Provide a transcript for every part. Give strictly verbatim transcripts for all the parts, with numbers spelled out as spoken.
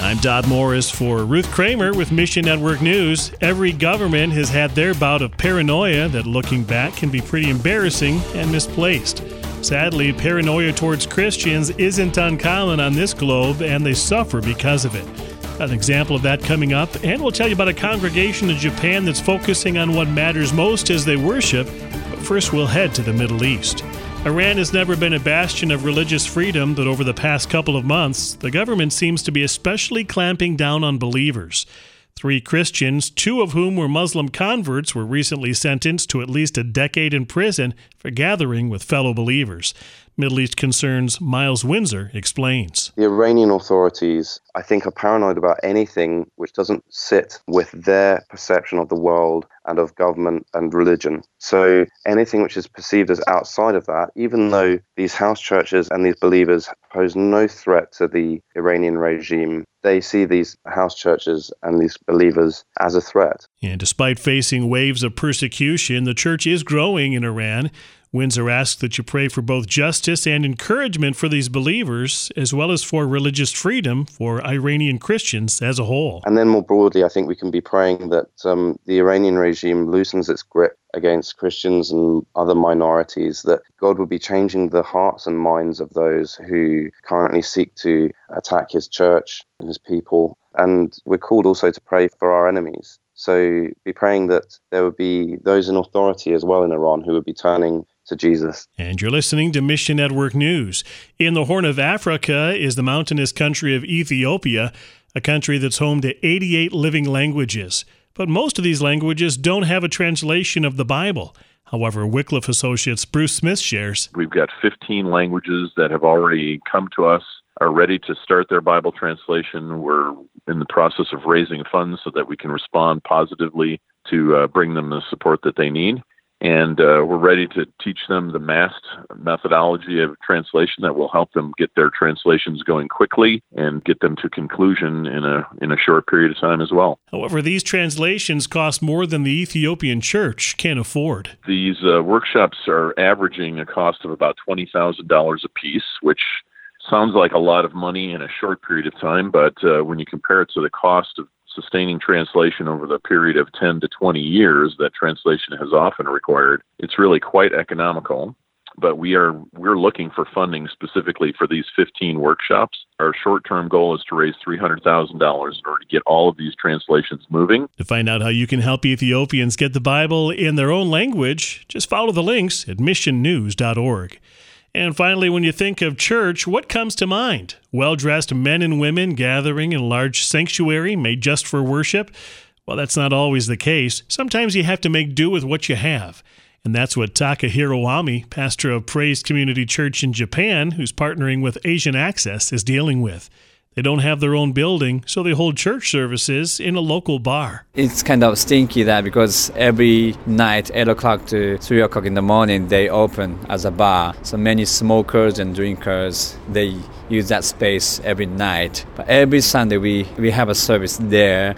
I'm Todd Morris for Ruth Kramer with Mission Network News. Every government has had their bout of paranoia that, looking back, can be pretty embarrassing and misplaced. Sadly, paranoia towards Christians isn't uncommon on this globe, and they suffer because of it. An example of that coming up, and we'll tell you about a congregation in Japan that's focusing on what matters most as they worship. But first, we'll head to the Middle East. Iran has never been a bastion of religious freedom, but over the past couple of months, the government seems to be especially clamping down on believers. Three Christians, two of whom were Muslim converts, were recently sentenced to at least a decade in prison for gathering with fellow believers. Middle East Concerns' Miles Windsor explains. The Iranian authorities, I think, are paranoid about anything which doesn't sit with their perception of the world and of government and religion. So anything which is perceived as outside of that, even though these house churches and these believers pose no threat to the Iranian regime, they see these house churches and these believers as a threat. And despite facing waves of persecution, the church is growing in Iran. Windsor asks that you pray for both justice and encouragement for these believers, as well as for religious freedom for Iranian Christians as a whole. And then more broadly, I think we can be praying that um, the Iranian regime loosens its grip against Christians and other minorities, that God will be changing the hearts and minds of those who currently seek to attack his church and his people. And we're called also to pray for our enemies. So be praying that there would be those in authority as well in Iran who would be turning to Jesus. And you're listening to Mission Network News. In the Horn of Africa is the mountainous country of Ethiopia, a country that's home to eighty-eight living languages. But most of these languages don't have a translation of the Bible. However, Wycliffe Associates Bruce Smith shares, we've got fifteen languages that have already come to us, are ready to start their Bible translation. We're in the process of raising funds so that we can respond positively to uh, bring them the support that they need. And uh, we're ready to teach them the MAST methodology of translation that will help them get their translations going quickly and get them to conclusion in a in a short period of time as well. However, these translations cost more than the Ethiopian church can afford. These uh, workshops are averaging a cost of about twenty thousand dollars a piece, which sounds like a lot of money in a short period of time, but uh, when you compare it to the cost of sustaining translation over the period of ten to twenty years that translation has often required, it's really quite economical. But we are we're looking for funding specifically for these fifteen workshops. Our short-term goal is to raise three hundred thousand dollars in order to get all of these translations moving. To find out how you can help Ethiopians get the Bible in their own language, just follow the links at mission news dot org. And finally, when you think of church, what comes to mind? Well-dressed men and women gathering in a large sanctuary made just for worship? Well, that's not always the case. Sometimes you have to make do with what you have. And that's what Takahiro Ami, pastor of Praise Community Church in Japan, who's partnering with Asian Access, is dealing with. They don't have their own building, so they hold church services in a local bar. It's kind of stinky that because every night, eight o'clock to three o'clock in the morning, they open as a bar. So many smokers and drinkers, they use that space every night. But every Sunday, we, we have a service there.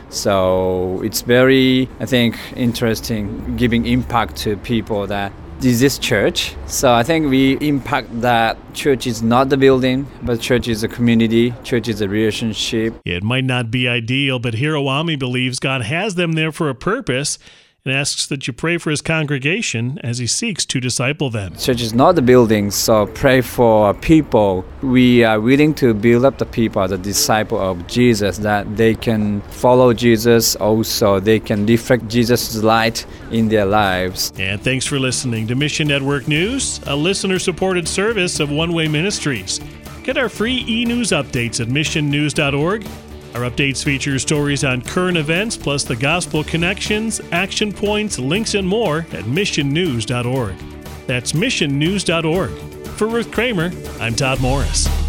So it's very, I think, interesting, giving impact to people that is this church. So I think we impact that church is not the building, but church is a community, church is a relationship. It might not be ideal, but Hiroami believes God has them there for a purpose and asks that you pray for his congregation as he seeks to disciple them. Church is not the building, so pray for people. We are willing to build up the people as a disciple of Jesus, that they can follow Jesus, also they can reflect Jesus' light in their lives. And thanks for listening to Mission Network News, a listener-supported service of One Way Ministries. Get our free e-news updates at mission news dot org. Our updates feature stories on current events, plus the gospel connections, action points, links, and more at mission news dot org. That's mission news dot org. For Ruth Kramer, I'm Todd Morris.